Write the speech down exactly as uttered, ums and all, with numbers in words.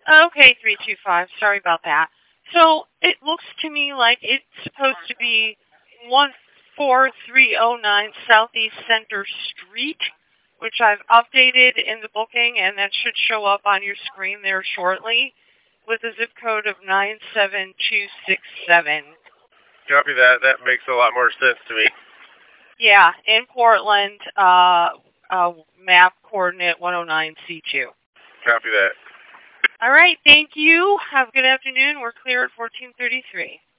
Okay, three two five. Sorry about that. So it looks to me like it's supposed to be one four three oh nine Southeast Center Street, which I've updated in the booking, and that should show up on your screen there shortly, with a zip code of nine seven two six seven. Copy that. That makes a lot more sense to me. Yeah, in Portland, uh, uh, map coordinate one oh nine C two. Copy that. All right, thank you. Have a good afternoon. We're clear at fourteen thirty-three.